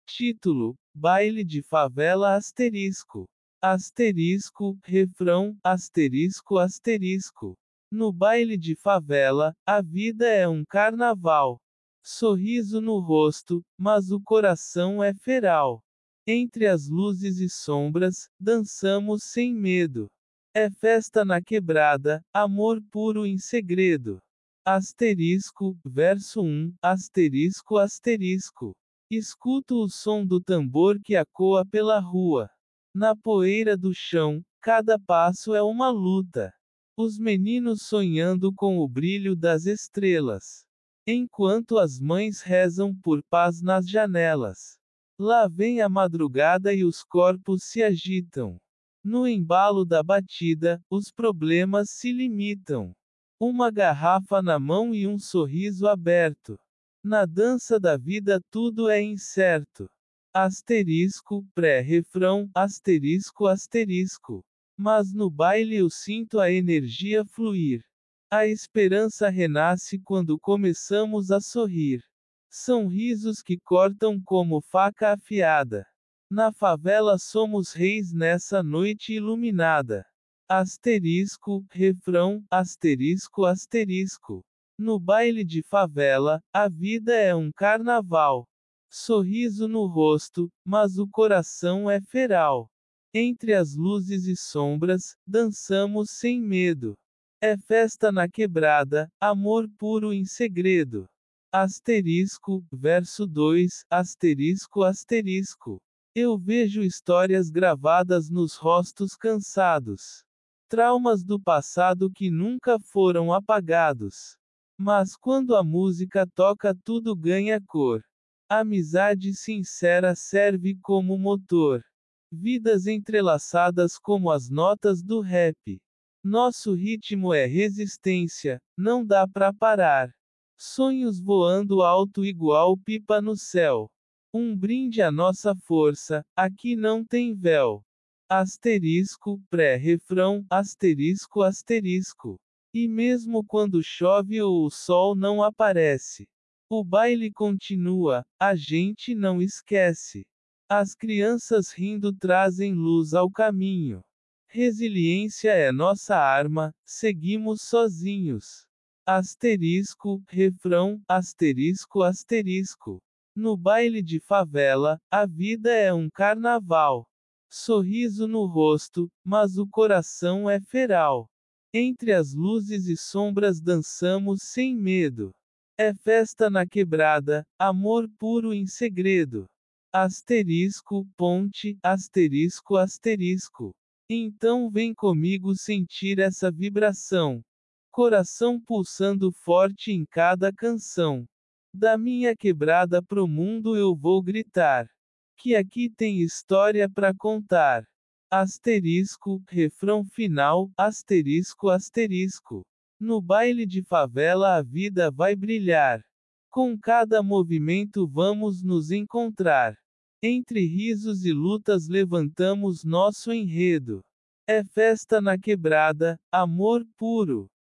Título: Baile de favela asterisco. Asterisco, refrão, asterisco asterisco. No baile de favela, a vida é um carnaval. Sorriso no rosto, mas o coração é feral. Entre as luzes e sombras, dançamos sem medo. É festa na quebrada, amor puro em segredo. Asterisco, verso 1, asterisco asterisco. Escuto o som do tambor que ecoa pela rua. Na poeira do chão, cada passo é uma luta. Os meninos sonhando com o brilho das estrelas. Enquanto as mães rezam por paz nas janelas. Lá vem a madrugada e os corpos se agitam. No embalo da batida, os problemas se limitam. Uma garrafa na mão e um sorriso aberto. Na dança da vida tudo é incerto. Asterisco, pré-refrão, asterisco asterisco. Mas no baile eu sinto a energia fluir. A esperança renasce quando começamos a sorrir. São risos que cortam como faca afiada. Na favela somos reis nessa noite iluminada. Asterisco, refrão, asterisco asterisco. No baile de favela, a vida é um carnaval. Sorriso no rosto, mas o coração é feral. Entre as luzes e sombras, dançamos sem medo. É festa na quebrada, amor puro em segredo. Asterisco, verso 2, asterisco asterisco. Eu vejo histórias gravadas nos rostos cansados. Traumas do passado que nunca foram apagados. Mas quando a música toca tudo ganha cor. Amizade sincera serve como motor. Vidas entrelaçadas como as notas do rap. Nosso ritmo é resistência, não dá pra parar. Sonhos voando alto igual pipa no céu. Um brinde à nossa força, aqui não tem véu. Asterisco, pré-refrão, asterisco asterisco. E mesmo quando chove ou o sol não aparece, o baile continua, a gente não esquece. As crianças rindo trazem luz ao caminho. Resiliência é nossa arma, seguimos sozinhos. Asterisco, refrão, asterisco asterisco. No baile de favela, a vida é um carnaval. Sorriso no rosto, mas o coração é feral. Entre as luzes e sombras dançamos sem medo. É festa na quebrada, amor puro em segredo. Asterisco, ponte, asterisco asterisco. Então vem comigo sentir essa vibração. Coração pulsando forte em cada canção. Da minha quebrada pro mundo eu vou gritar. Que aqui tem história pra contar. Asterisco, refrão final, asterisco asterisco. No baile de favela a vida vai brilhar. Com cada movimento vamos nos encontrar. Entre risos e lutas levantamos nosso enredo. É festa na quebrada, amor puro.